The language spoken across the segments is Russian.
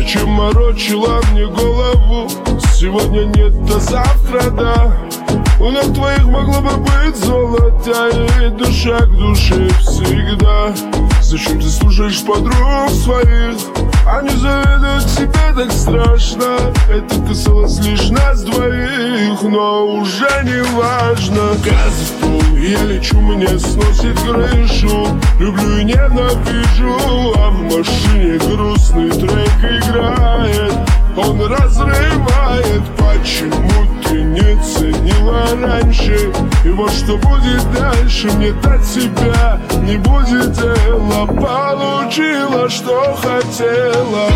Зачем морочила мне голову? Сегодня нет, а завтра да. У ног твоих могло бы быть золото, и душа к душе всегда. Зачем ты слушаешь подруг своих? Они завидуют тебе так страшно. Это касалось лишь нас двоих, но уже не важно. Газ в пол, я лечу, мне сносит крышу. Люблю и ненавижу, а в машине грустный трек играет. Он разрывает, почему ты не ценила раньше? И вот что будет дальше, мне до тебя не будет дела. Получила, что хотела.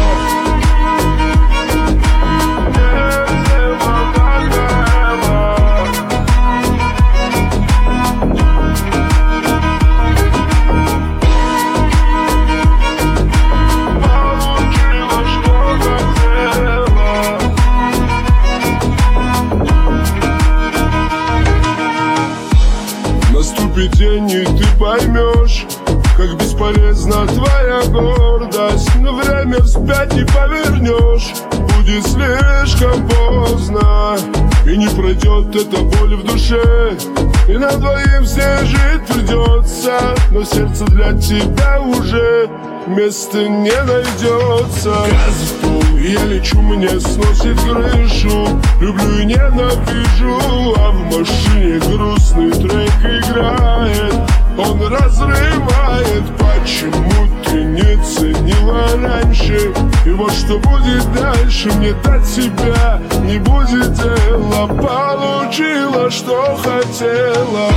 Наступит день, и ты поймешь, как бесполезна твоя гордость. Но время вспять не повернешь, будет слишком поздно. И не пройдет эта боль в душе, и на двоим все жить придется. Но сердце для тебя уже места не найдется. Газ в пол, я лечу, мне сносит крышу. Люблю и ненавижу, а в машине грустный трек играет. Он разрывает, почему ты не ценила раньше? И вот что будет дальше, мне до тебя не будет дела. Получила, что хотела.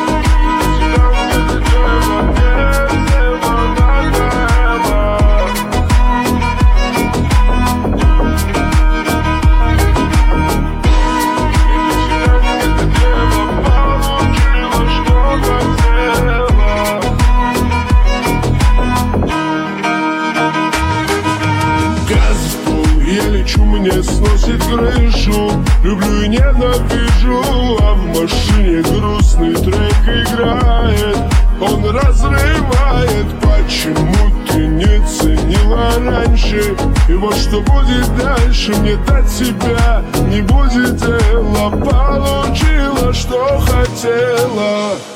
Я лечу, мне сносит крышу. Люблю и ненавижу, а в машине грустный трек играет. Он разрывает, почему ты не ценила раньше? И вот что будет дальше, мне до тебя не будет дела. Получила, что хотела.